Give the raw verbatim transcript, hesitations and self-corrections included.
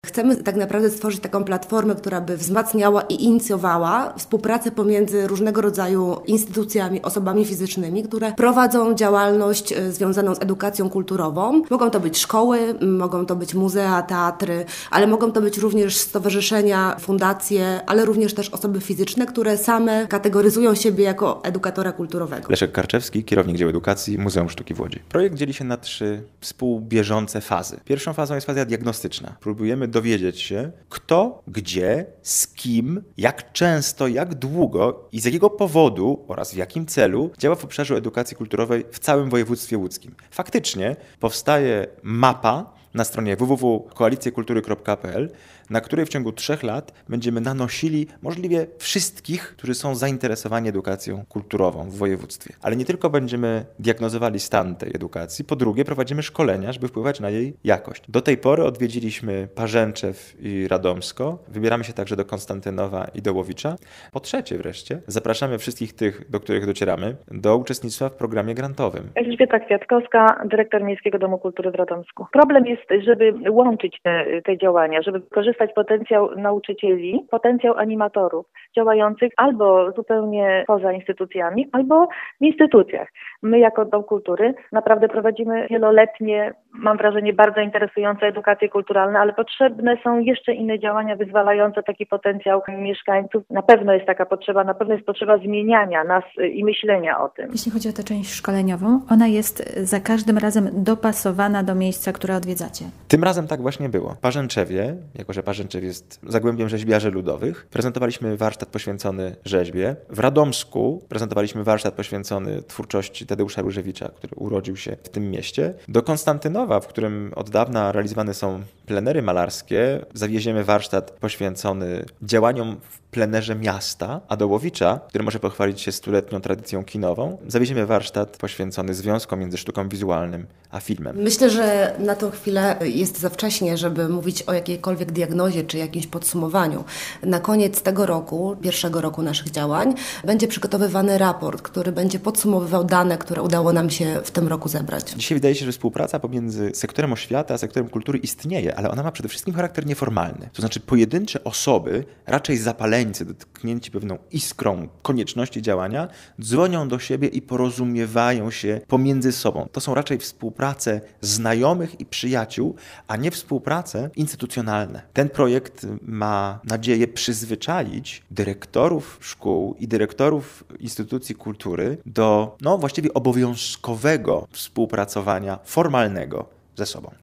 Chcemy tak naprawdę stworzyć taką platformę, która by wzmacniała i inicjowała współpracę pomiędzy różnego rodzaju instytucjami, osobami fizycznymi, które prowadzą działalność związaną z edukacją kulturową. Mogą to być szkoły, mogą to być muzea, teatry, ale mogą to być również stowarzyszenia, fundacje, ale również też osoby fizyczne, które same kategoryzują siebie jako edukatora kulturowego. Leszek Karczewski, kierownik działu edukacji Muzeum Sztuki w Łodzi. Projekt dzieli się na trzy współbieżące fazy. Pierwszą fazą jest faza diagnostyczna. Próbujemy dowiedzieć się, kto, gdzie, z kim, jak często, jak długo i z jakiego powodu oraz w jakim celu działa w obszarze edukacji kulturowej w całym województwie łódzkim. Faktycznie powstaje mapa na stronie w w w kropka koalicje kultury kropka p l, na której w ciągu trzech lat będziemy nanosili możliwie wszystkich, którzy są zainteresowani edukacją kulturową w województwie. Ale nie tylko będziemy diagnozowali stan tej edukacji, po drugie prowadzimy szkolenia, żeby wpływać na jej jakość. Do tej pory odwiedziliśmy Parzęczew i Radomsko, wybieramy się także do Konstantynowa i do Łowicza. Po trzecie wreszcie zapraszamy wszystkich tych, do których docieramy, do uczestnictwa w programie grantowym. Elżbieta Kwiatkowska, dyrektor Miejskiego Domu Kultury w Radomsku. Problem jest, żeby łączyć te, te działania, żeby korzystać potencjał nauczycieli, potencjał animatorów działających albo zupełnie poza instytucjami, albo w instytucjach. My jako Dom Kultury naprawdę prowadzimy wieloletnie, mam wrażenie, bardzo interesujące edukacje kulturalne, ale potrzebne są jeszcze inne działania wyzwalające taki potencjał mieszkańców. Na pewno jest taka potrzeba, na pewno jest potrzeba zmieniania nas i myślenia o tym. Jeśli chodzi o tę część szkoleniową, ona jest za każdym razem dopasowana do miejsca, które odwiedzacie. Tym razem tak właśnie było. W Parzęczewie, jako że Parzęczew jest zagłębiem rzeźbiarzy ludowych, prezentowaliśmy warsztat poświęcony rzeźbie. W Radomsku prezentowaliśmy warsztat poświęcony twórczości Tadeusza Różewicza, który urodził się w tym mieście. Do Konstantynowa, w którym od dawna realizowane są plenery malarskie, zawieziemy warsztat poświęcony działaniom w plenerze miasta, a do Łowicza, który może pochwalić się stuletnią tradycją kinową, zawieziemy warsztat poświęcony związkom między sztuką wizualnym a filmem. Myślę, że na tą chwilę jest za wcześnie, żeby mówić o jakiejkolwiek diagnozie czy jakimś podsumowaniu. Na koniec tego roku, pierwszego roku naszych działań, będzie przygotowywany raport, który będzie podsumowywał dane, które udało nam się w tym roku zebrać. Dzisiaj wydaje się, że współpraca pomiędzy sektorem oświaty a sektorem kultury istnieje, ale ona ma przede wszystkim charakter nieformalny. To znaczy pojedyncze osoby, raczej zapaleńcy, dotknięci pewną iskrą konieczności działania, dzwonią do siebie i porozumiewają się pomiędzy sobą. To są raczej współprace znajomych i przyjaciół, a nie współprace instytucjonalne. Ten projekt ma nadzieję przyzwyczaić dyrektorów szkół i dyrektorów instytucji kultury do no, właściwie obowiązkowego współpracowania formalnego ze sobą.